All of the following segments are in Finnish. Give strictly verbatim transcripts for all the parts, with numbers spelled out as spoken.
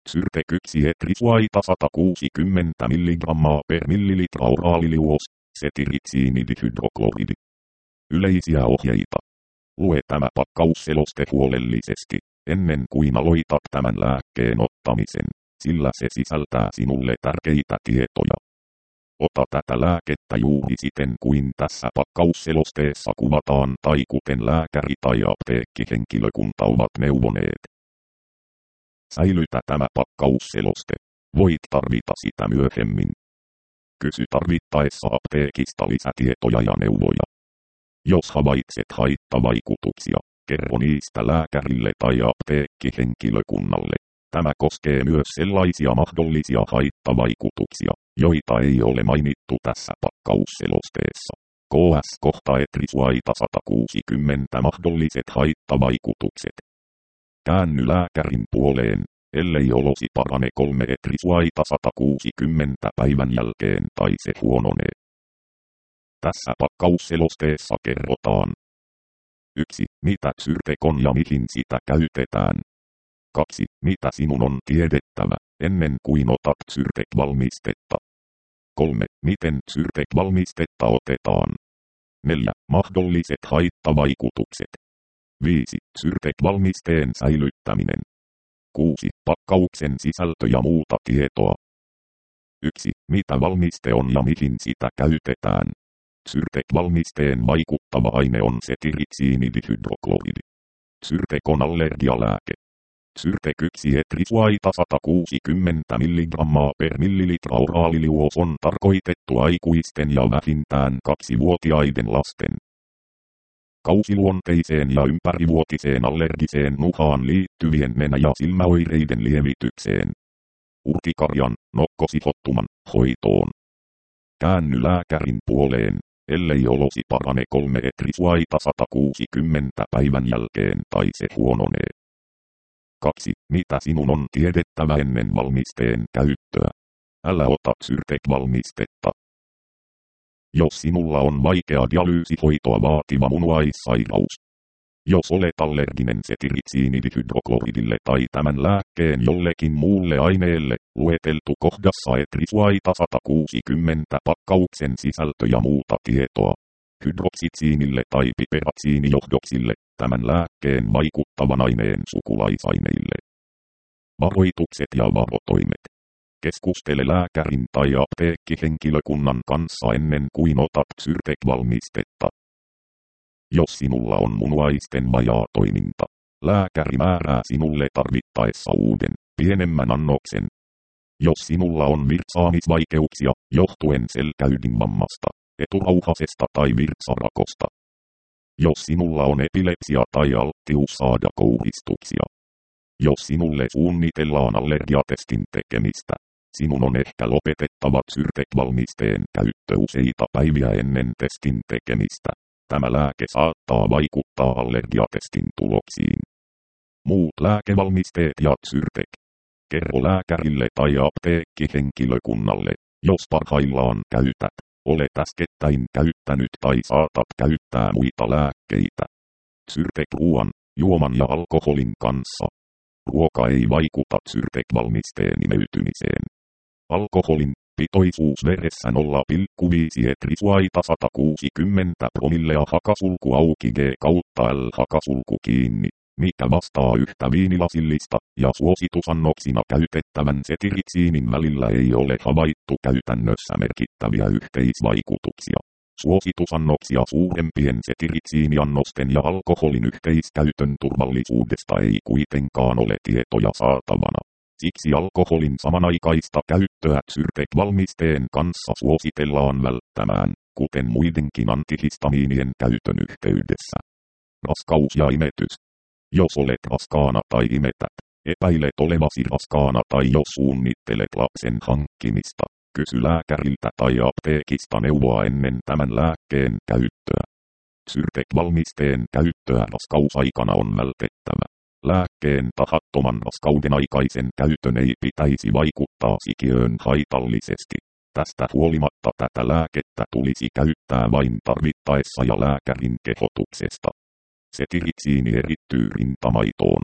Syrtek yksi etrisuaita sata kuusikymmentä milligrammaa per millilitra oraaliliuos, setiritsiinidihydrokloridi. Yleisiä ohjeita. Lue tämä pakkausseloste huolellisesti, ennen kuin aloitat tämän lääkkeen ottamisen, sillä se sisältää sinulle tärkeitä tietoja. Ota tätä lääkettä juuri siten kuin tässä pakkausselosteessa kuvataan tai kuten lääkäri tai apteekkihenkilökunta ovat neuvoneet. Säilytä tämä pakkausseloste. Voit tarvita sitä myöhemmin. Kysy tarvittaessa apteekista lisätietoja ja neuvoja. Jos havaitset haittavaikutuksia, kerro niistä lääkärille tai apteekkihenkilökunnalle. Tämä koskee myös sellaisia mahdollisia haittavaikutuksia, joita ei ole mainittu tässä pakkausselosteessa. K S kohta etrisuaita sata kuusikymmentä mahdolliset haittavaikutukset. Käänny lääkärin puoleen, ellei olosi parane kolme etrisuaita sata kuusikymmentä päivän jälkeen tai se huononee. Tässä pakkausselosteessa kerrotaan. yksi. Mitä Syrtek on ja mihin sitä käytetään. kaksi. Mitä sinun on tiedettävä, ennen kuin otat Syrtek-valmistetta. kolme. Miten Syrtek-valmistetta otetaan. neljä. Mahdolliset haittavaikutukset. viisi. Syrtek-valmisteen säilyttäminen. kuusi. Pakkauksen sisältö ja muuta tietoa. yksi. Mitä valmiste on ja mihin sitä käytetään. Syrtek-valmisteen vaikuttava aine on setiritsiinidihydrokloridi. Syrtek on allergialääke. Syrtek yksi etrisuaita sata kuusikymmentä milligrammaa per millilitra oraaliliuos on tarkoitettu aikuisten ja vähintään kaksivuotiaiden lasten. Kausiluonteiseen ja ympärivuotiseen allergiseen nuhaan liittyvien nenä- ja silmäoireiden lievitykseen. Urtikarjan, nokkosihottuman, hoitoon. Käänny lääkärin puoleen, ellei olosi parane kolme etrisuaita sata kuusikymmentä päivän jälkeen tai se huononee. kaksi. Mitä sinun on tiedettävä ennen valmisteen käyttöä? Älä ota Syrtek-valmistetta. Jos sinulla on vaikea dialyysihoitoa vaativa munuaissairaus. Jos olet allerginen setiritsiinidihydrokloridille tai tämän lääkkeen jollekin muulle aineelle, lueteltu kohdassa etrisuaita sata kuusikymmentä pakkauksen sisältö ja muuta tietoa. Hydroksitsiinille tai piperatsiinijohdoksille, tämän lääkkeen vaikuttavan aineen sukulaisaineille. Varoitukset ja varotoimet. Keskustele lääkärin tai apteekkihenkilökunnan kanssa ennen kuin otat Syrtek-valmistetta. Jos sinulla on munuaisten vajaatoiminta, lääkäri määrää sinulle tarvittaessa uuden, pienemmän annoksen. Jos sinulla on virtsaamisvaikeuksia, johtuen selkäydinvammasta, eturauhasesta tai virtsarakosta. Jos sinulla on epilepsia tai alttius saada kouristuksia. Jos sinulle suunnitellaan allergiatestin tekemistä, sinun on ehkä lopetettava Syrtek-valmisteen käyttö useita päiviä ennen testin tekemistä. Tämä lääke saattaa vaikuttaa allergiatestin tuloksiin. Muut lääkevalmisteet ja Syrtek. Kerro lääkärille tai apteekkihenkilökunnalle, jos parhaillaan käytät, olet äskettäin käyttänyt tai saatat käyttää muita lääkkeitä. Syrtek ruoan, juoman ja alkoholin kanssa. Ruoka ei vaikuta Syrtek-valmisteen imeytymiseen. Alkoholin pitoisuus veressä nolla pilkku viisi etrisuaita sata kuusikymmentä promillea hakasulku auki G kautta L hakasulku kiinni, mikä vastaa yhtä viinilasillista, ja suositusannoksina käytettävän setiritsiinin välillä ei ole havaittu käytännössä merkittäviä yhteisvaikutuksia. Suositusannoksia suurempien setiritsiiniannosten ja alkoholin yhteiskäytön turvallisuudesta ei kuitenkaan ole tietoja saatavana. Siksi alkoholin samanaikaista käyttöä Syrtek-valmisteen kanssa suositellaan välttämään, kuten muidenkin antihistamiinien käytön yhteydessä. Raskaus ja imetys. Jos olet raskaana tai imetät, epäilet olevasi raskaana tai jos suunnittelet lapsen hankkimista, kysy lääkäriltä tai apteekista neuvoa ennen tämän lääkkeen käyttöä. Syrtek-valmisteen käyttöä raskausaikana on vältettävä. Lääkkeen tahattoman raskauden aikaisen käytön ei pitäisi vaikuttaa sikiöön haitallisesti. Tästä huolimatta tätä lääkettä tulisi käyttää vain tarvittaessa ja lääkärin kehotuksesta. Setiritsiini erittyy rintamaitoon.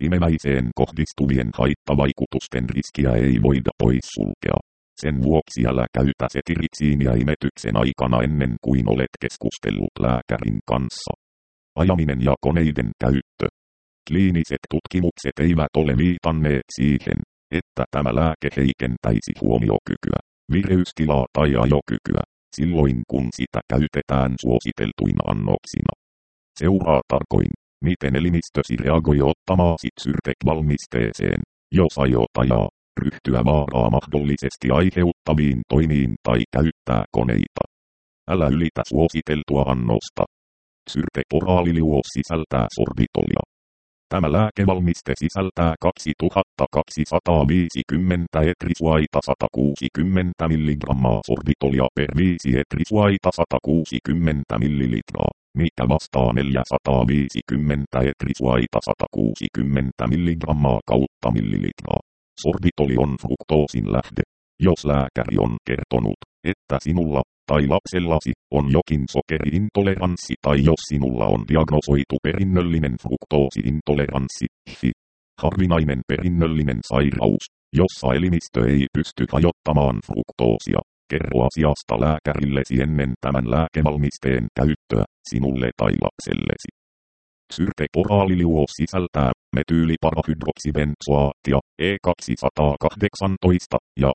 imemäiseen kohdistuvien haittavaikutusten riskiä ei voida poissulkea. Sen vuoksi älä käytä setiriksiiniä imetyksen aikana ennen kuin olet keskustellut lääkärin kanssa. Ajaminen ja koneiden käyttö. Kliiniset tutkimukset eivät ole viitanneet siihen, että tämä lääke heikentäisi huomiokykyä, vireystilaa tai ajokykyä, silloin kun sitä käytetään suositeltuina annoksina. Seuraa tarkoin, miten elimistösi reagoi ottamaasi Zyrtec-valmisteeseen, jos aiot ajaa, ryhtyä vaaraa mahdollisesti aiheuttaviin toimiin tai käyttää koneita. Älä ylitä suositeltua annosta. Zyrtec oraaliliuos sisältää sorbitolia. Tämä lääkevalmiste sisältää kaksituhattakaksisataaviisikymmentä etrisuaita sata kuusikymmentä milligrammaa sorbitolia per viisi etrisuaita sata kuusikymmentä millilitraa, mikä vastaa neljäsataaviisikymmentä etrisuaita sata kuusikymmentä milligrammaa kautta millilitraa. Sorbitoli on fruktoosin lähde. Jos lääkäri on kertonut, että sinulla tai lapsellasi on jokin sokeriintoleranssi tai jos sinulla on diagnosoitu perinnöllinen fruktoosiintoleranssi, H I V, harvinainen perinnöllinen sairaus, jossa elimistö ei pysty hajottamaan fruktoosia, kerro asiasta lääkärillesi ennen tämän lääkevalmisteen käyttöä sinulle tai lapsellesi. Zyrtec oraaliliuos sisältää metyyliparahydroksibenzoaattia E kaksisataakahdeksantoista ja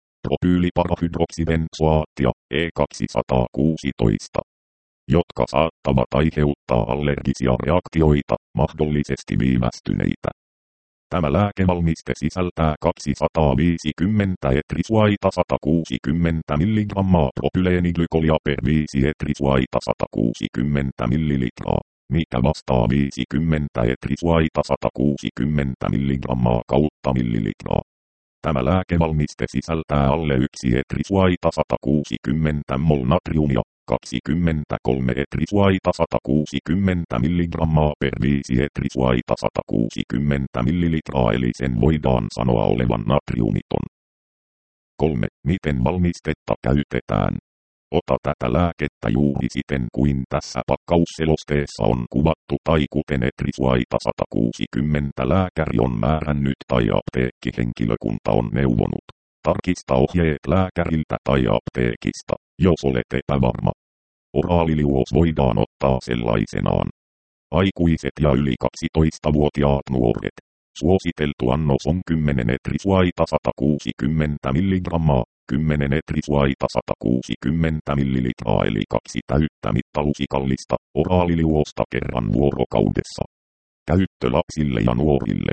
propyyliparahydroksibenzoaattia E kaksisataakuusitoista, jotka saattavat aiheuttaa allergisia reaktioita, mahdollisesti viivästyneitä. Tämä lääkevalmiste sisältää kaksisataaviisikymmentä etrisuaita sata kuusikymmentä milligrammaa propyleeniglykolia per viisi etrisuaita sata kuusikymmentä millilitraa, mikä vastaa viisikymmentä etrisuaita sata kuusikymmentä milligrammaa kautta millilitraa. Tämä lääkevalmiste sisältää alle yksi etrisuaita sata kuusikymmentä mol natriumia, kaksikymmentäkolme etrisuaita sata kuusikymmentä milligrammaa per viisi etrisuaita sata kuusikymmentä millilitraa eli sen voidaan sanoa olevan natriumiton. kolme. Miten valmistetta käytetään? Ota tätä lääkettä juuri siten kuin tässä pakkausselosteessa on kuvattu tai kuten etrisuaita sata kuusikymmentä lääkäri on määrännyt tai apteekkihenkilökunta on neuvonut. Tarkista ohjeet lääkäriltä tai apteekista, jos olet epävarma. Oraaliliuos voidaan ottaa sellaisenaan. Aikuiset ja yli kaksitoistavuotiaat nuoret. Suositeltu annos on kymmenen etrisuaita sata kuusikymmentä milligrammaa, kymmenen etrisuaita sata kuusikymmentä millilitraa eli kaksi täyttä mittalusikallista oraaliliuosta kerran vuorokaudessa. Käyttö lapsille ja nuorille.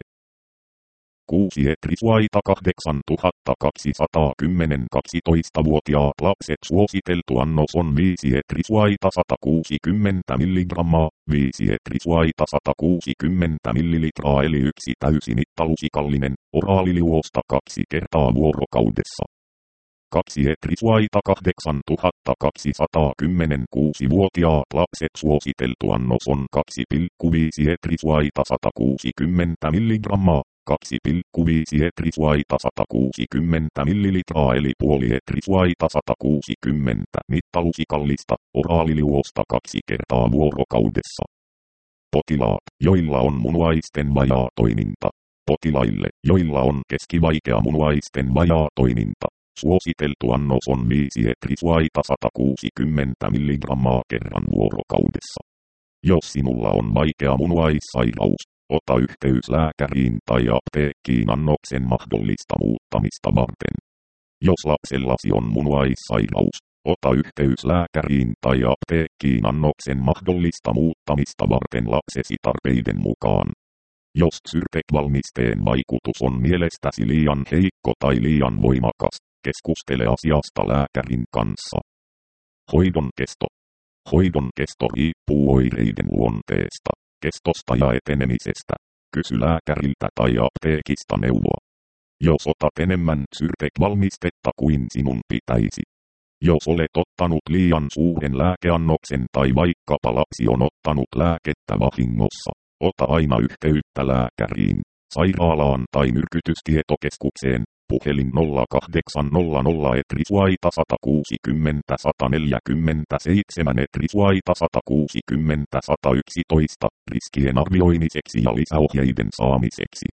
kuusi etrisuaita kahdeksantuhattakaksisataakymmenen kaksitoistavuotiaat lapset suositeltu annos on viisi etrisuaita sata kuusikymmentä milligrammaa, viisi etrisuaita sata kuusikymmentä millilitraa eli yksi täysimittalusikallinen oraaliliuosta kaksi kertaa vuorokaudessa. kaksi etrisuaita kahdeksantuhattakaksisataakymmenen-kuusivuotiaat lapset suositeltu annos on kaksi pilkku viisi etrisuaita sata kuusikymmentä milligrammaa, kaksi pilkku viisi etrisuaita sata kuusikymmentä millilitraa eli puoli etrisuaita sata kuusikymmentä mittalusikallista oraaliliuosta kaksi kertaa vuorokaudessa. Potilaat, joilla on munuaisten vajaatoiminta. Potilaille, joilla on keskivaikea munuaisten vajaatoiminta. Suositeltu annos on viisi etrisuaita sata kuusikymmentä milligrammaa kerran vuorokaudessa. Jos sinulla on vaikea munuaissairaus, ota yhteys lääkäriin tai apteekkiin annoksen mahdollista muuttamista varten. Jos lapsellasi on munuaissairaus, ota yhteys lääkäriin tai apteekkiin annoksen mahdollista muuttamista varten lapsesi tarpeiden mukaan. Jos Zyrtec-valmisteen vaikutus on mielestäsi liian heikko tai liian voimakas, keskustele asiasta lääkärin kanssa. Hoidon kesto. Hoidon kesto riippuu oireiden luonteesta, kestosta ja etenemisestä. Kysy lääkäriltä tai apteekista neuvoa. Jos otat enemmän Zyrtec-valmistetta kuin sinun pitäisi. Jos olet ottanut liian suuren lääkeannoksen tai vaikkapa lapsi on ottanut lääkettä vahingossa, ota aina yhteyttä lääkäriin, sairaalaan tai myrkytystietokeskukseen. Puhelin nolla kahdeksan nolla nolla etrisuaita sata kuusikymmentä sata neljäkymmentäseitsemän etrisuaita sata kuusikymmentä sata yksitoista riskien arvioimiseksi ja lisäohjeiden saamiseksi.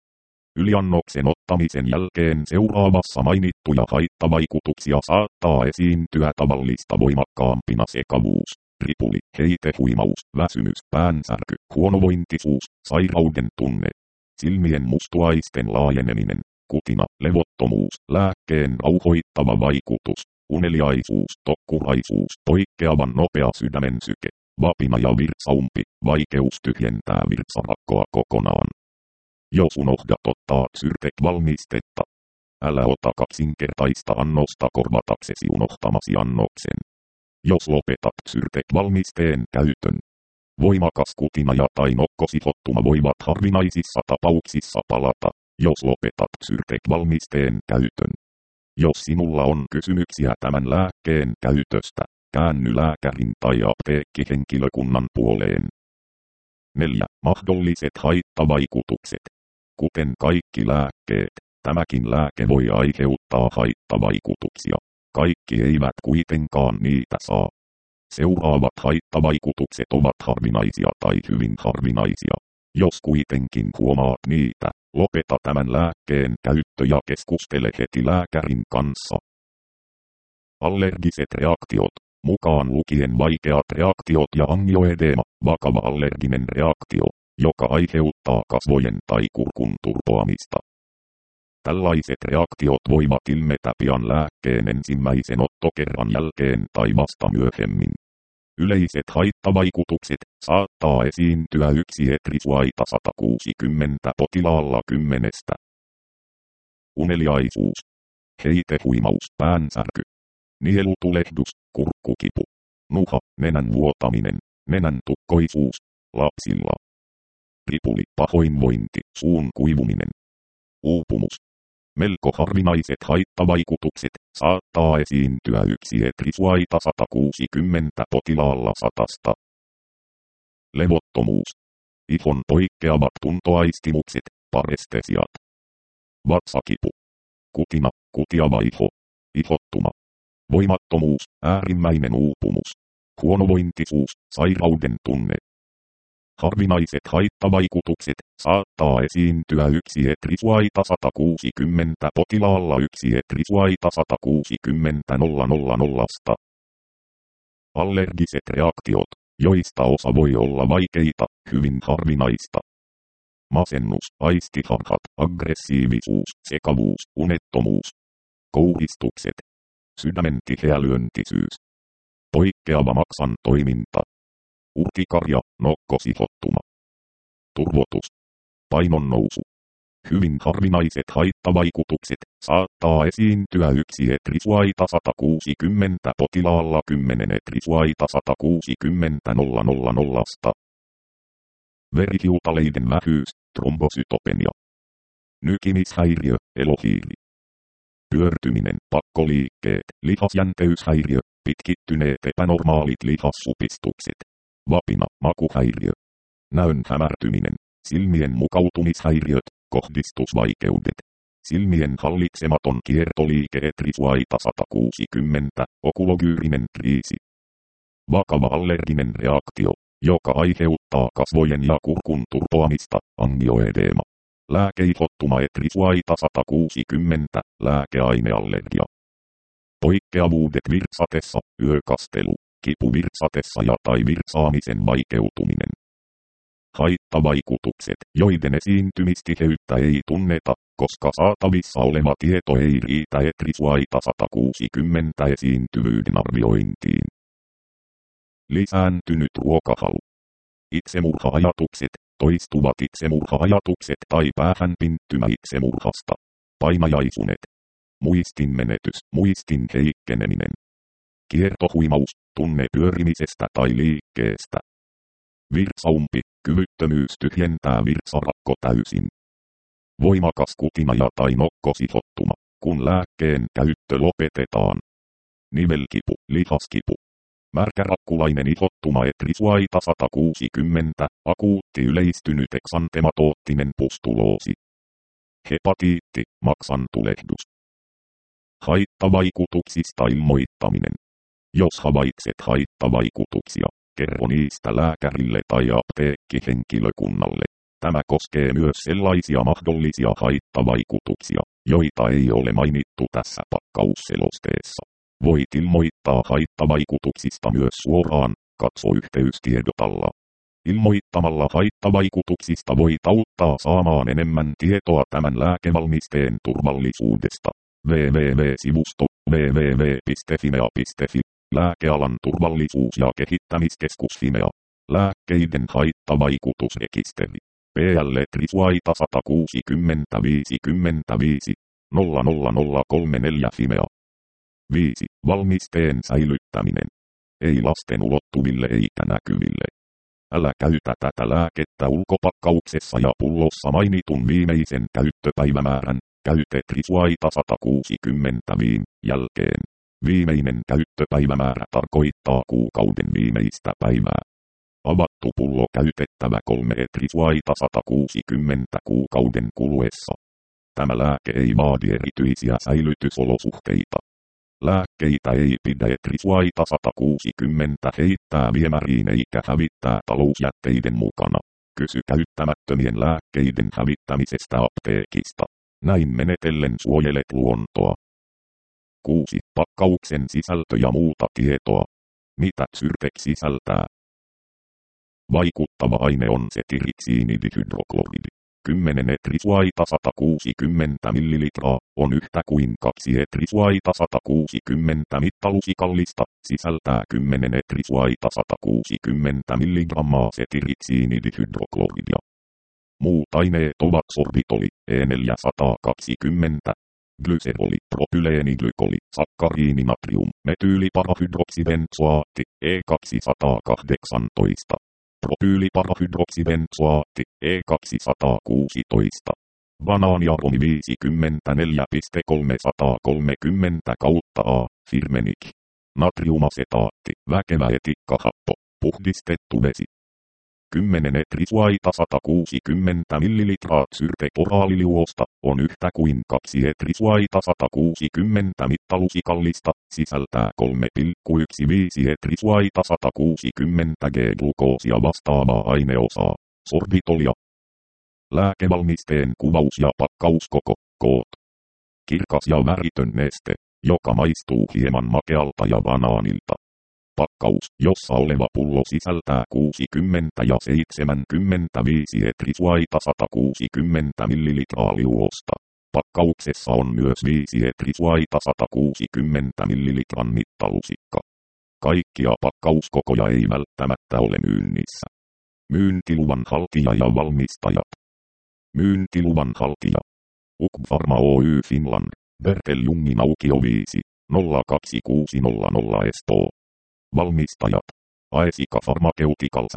Yliannoksen ottamisen jälkeen seuraavassa mainittuja haittavaikutuksia saattaa esiintyä tavallista voimakkaampina sekavuus, ripuli, heitehuimaus, väsymys, päänsärky, huonovointisuus, sairauden tunne, silmien mustuaisten laajeneminen, kutina, levottomuus, lääkkeen rauhoittava vaikutus, uneliaisuus, tokkuraisuus, poikkeavan nopea sydämen syke, vapina ja virtsaumpi, vaikeus tyhjentää virtsarakkoa kokonaan. Jos unohdat ottaa Zyrtec-valmistetta, älä ota kaksinkertaista annosta korvataksesi unohtamasi annoksen. Jos lopetat Zyrtec-valmisteen käytön, voimakas kutina ja tai nokkosihottuma voivat harvinaisissa tapauksissa palata, jos lopetat Zyrtec-valmisteen käytön. Jos sinulla on kysymyksiä tämän lääkkeen käytöstä, käänny lääkärin tai apteekkihenkilökunnan puoleen. neljä. Mahdolliset haittavaikutukset. Kuten kaikki lääkkeet, tämäkin lääke voi aiheuttaa haittavaikutuksia. Kaikki eivät kuitenkaan niitä saa. Seuraavat haittavaikutukset ovat harvinaisia tai hyvin harvinaisia. Jos kuitenkin huomaat niitä, lopeta tämän lääkkeen käyttö ja keskustele heti lääkärin kanssa. Allergiset reaktiot, mukaan lukien vaikeat reaktiot ja angioedeema, vakava allerginen reaktio, joka aiheuttaa kasvojen tai kurkun turpoamista. Tällaiset reaktiot voivat ilmetä pian lääkkeen ensimmäisen ottokerran jälkeen tai vasta myöhemmin. Yleiset haittavaikutukset saattaa esiintyä yksi etrisuaita sata kuusikymmentä potilaalla kymmenestä. Uneliaisuus, heitehuimaus, päänsärky, nielutulehdus, kurkkukipu, nuha, nenän vuotaminen, nenän tukkoisuus, lapsilla. Ripuli, pahoinvointi, suun kuivuminen, uupumus. Melko harvinaiset haittavaikutukset saattaa esiintyä yksi etrisuaita sata kuusikymmentä potilaalla satasta. Levottomuus. Ihon poikkeavat tuntoaistimukset, parestesiat. Vatsakipu. Kutina, kutiava iho. Ihottuma. Voimattomuus, äärimmäinen uupumus. Huonovointisuus, sairauden tunne. Harvinaiset haittavaikutukset saattaa esiintyä yksi etrisuaita sata kuusikymmentä potilaalla yksi etrisuaita sata kuusikymmentä nollasta. Allergiset reaktiot, joista osa voi olla vaikeita, hyvin harvinaista. Masennus, aistiharhat, aggressiivisuus, sekavuus, unettomuus. Kouristukset. Sydämen tiheälyöntisyys. Poikkeava maksan toiminta. Urtikarja, nokkosihottuma. Turvotus. Painonnousu. Hyvin harvinaiset haittavaikutukset saattaa esiintyä yksi etrisuaita sata kuusikymmentä potilaalla kymmenen etrisuaita sata kuusikymmentä nollasta. Verihiutaleiden vähyys, trombosytopenia. Nykimishäiriö, elohiiri. Pyörtyminen, pakkoliikkeet, lihasjänteyshäiriö, pitkittyneet epänormaalit lihassupistukset. Vapina, makuhäiriö. Näön hämärtyminen, silmien mukautumishäiriöt, kohdistusvaikeudet. Silmien hallitsematon kiertoliike etrisuaita sata kuusikymmentä, okulogyyrinen kriisi. Vakava allerginen reaktio, joka aiheuttaa kasvojen ja kurkun turpoamista, angioedeema. Lääkeihottuma etrisuaita sata kuusikymmentä, lääkeaineallergia. Poikkeavuudet virtsatessa, yökastelu, kipu virtsatessa ja tai virtsaamisen vaikeutuminen. Haittavaikutukset, joiden esiintymistiheyttä ei tunneta, koska saatavissa oleva tieto ei riitä etrisuaita sata kuusikymmentä esiintyvyyden arviointiin. Lisääntynyt ruokahalu. Itsemurha-ajatukset, toistuvat itsemurha-ajatukset tai päähänpinttymä itsemurhasta. Painajaisunet. Muistinmenetys, muistin heikkeneminen. Kiertohuimaus, tunne pyörimisestä tai liikkeestä. Virtsaumpi, kyvyttömyys tyhjentää virtsarakko täysin. Voimakas kutina ja tai nokkosihottuma, kun lääkkeen käyttö lopetetaan. Nivelkipu, lihaskipu. Märkärakkulainen ihottuma etrisuaita sata kuusikymmentä, akuutti yleistynyt eksantematoottinen pustuloosi. Hepatiitti, maksantulehdus. Haittavaikutuksista ilmoittaminen. Jos havaitset haittavaikutuksia, kerro niistä lääkärille tai apteekkihenkilökunnalle. Tämä koskee myös sellaisia mahdollisia haittavaikutuksia, joita ei ole mainittu tässä pakkausselosteessa. Voit ilmoittaa haittavaikutuksista myös suoraan, katso yhteystiedot alla. Ilmoittamalla haittavaikutuksista voit auttaa saamaan enemmän tietoa tämän lääkevalmisteen turvallisuudesta. www-sivusto www piste fimea piste fi Lääkealan turvallisuus- ja kehittämiskeskus Fimea. Lääkkeiden haittavaikutusrekisteri. P L Trisuaita sata kuusikymmentä viisikymmentäviisi nolla nolla nolla kolme neljä Fimea. viisi. Valmisteen säilyttäminen. Ei lasten ulottuville eikä näkyville. Älä käytä tätä lääkettä ulkopakkauksessa ja pullossa mainitun viimeisen käyttöpäivämäärän, käyte Trisuaita sata kuusikymmentä viim. jälkeen. Viimeinen käyttöpäivämäärä tarkoittaa kuukauden viimeistä päivää. Avattu pullo käytettävä kolme Trisuaita sata kuusikymmentä kuukauden kuluessa. Tämä lääke ei vaadi erityisiä säilytysolosuhteita. Lääkkeitä ei pidä Trisuaita sata kuusikymmentä heittää viemäriin eikä hävittää talousjätteiden mukana. Kysy käyttämättömien lääkkeiden hävittämisestä apteekista. Näin menetellen suojelet luontoa. kuusi. Pakkauksen sisältö ja muuta tietoa. Mitä Zyrtec sisältää? Vaikuttava aine on setiriksiinidihydrokloridi. kymmenen Trisuaita sata kuusikymmentä millilitraa on yhtä kuin kaksi Trisuaita sata kuusikymmentä mittalusikallista, sisältää kymmenen Trisuaita sata kuusikymmentä milligrammaa setiriksiinidihydrokloridia. Muut aineet ovat sorbitoli, E neljäsataakaksikymmentä, glyseroli, propyleeniglykoli, sakkariini, natrium, metyyliparahydroksibenzoaatti, E kaksisataakahdeksantoista. Propyyliparahydroksibenzoaatti, E kaksisataakuusitoista. Banaaniaromi viisikymmentäneljä piste kolmesataakolmekymmentä kautta A, Firmenich. Natriumasetaatti, väkevä etikkahappo, puhdistettu vesi. kymmenen Trisuaita sata kuusikymmentä millilitraa Zyrtec oraaliliuosta on yhtä kuin kaksi Trisuaita sata kuusikymmentä mittalusikallista, sisältää kolme pilkku yksitoista Trisuaita sata kuusikymmentä G-glukoosia vastaavaa aineosaa, sorbitolia. Lääkevalmisteen kuvaus ja pakkauskoko, koot. Kirkas ja väritön neste, joka maistuu hieman makealta ja banaanilta. Pakkaus, jossa oleva pullo sisältää kuusikymmentä ja seitsemänkymmentäviisi Trisuaita sata kuusikymmentä millilitraa liuosta. Pakkauksessa on myös viisi Trisuaita sata kuusikymmentä millilitran mittalusikka. Kaikkia pakkauskokoja ei välttämättä ole myynnissä. Myyntiluvan haltija ja valmistajat. Myyntiluvan haltija. U K Pharma Oy Finland, Berteljungin aukio viisi nolla kaksi kuusi nolla nolla Espoo. Valmistajat. Aesika Pharmaceuticals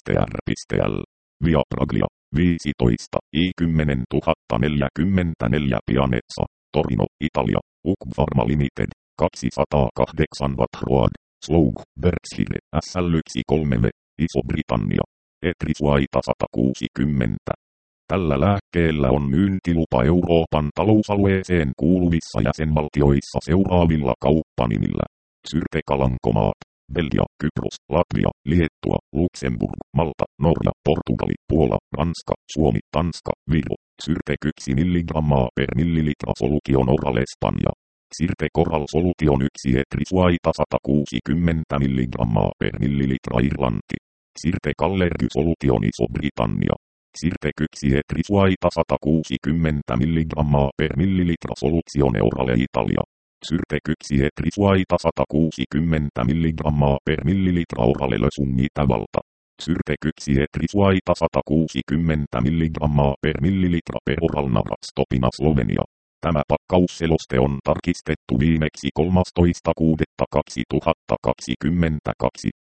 S.R.L. Viapraglia, viisitoista I kymmenen tuhatta neljäkymmentäneljä Pianezza, Torino, Italia, U K Pharma Limited, kaksisataakahdeksan watt Road, Slough, Berkshire, S L yksi kolme V, Iso-Britannia, Trisuaita sata kuusikymmentä. Tällä lääkkeellä on myyntilupa Euroopan talousalueeseen kuuluvissa jäsenvaltioissa seuraavilla kauppanimillä. Zyrtec Alankomaat, Belgia, Kypros, Latvia, Liettua, Luxemburg, Malta, Norja, Portugali, Puola, Ranska, Suomi, Tanska, Viro. Zyrtec yksi milligrammaa per millilitra solution oral Espanja. Zyrtec oral solution yksi Trisuaita sata kuusikymmentä milligrammaa per millilitra Irlanti. Zyrtec allergy solution Iso-Britannia. Zyrtec yksi Trisuaita sata kuusikymmentä milligrammaa per millilitra soluzione orale Italia. Zyrtec yksi Trisuaita sata kuusikymmentä milligrammaa per millilitra orale Lösung Itävalta. Zyrtec yksi Trisuaita sata kuusikymmentä milligrammaa per millilitra per oral Narastopina Slovenia. Tämä pakkausseloste on tarkistettu viimeksi kolmastoista kuudetta kaksituhattakaksikymmentäkaksi.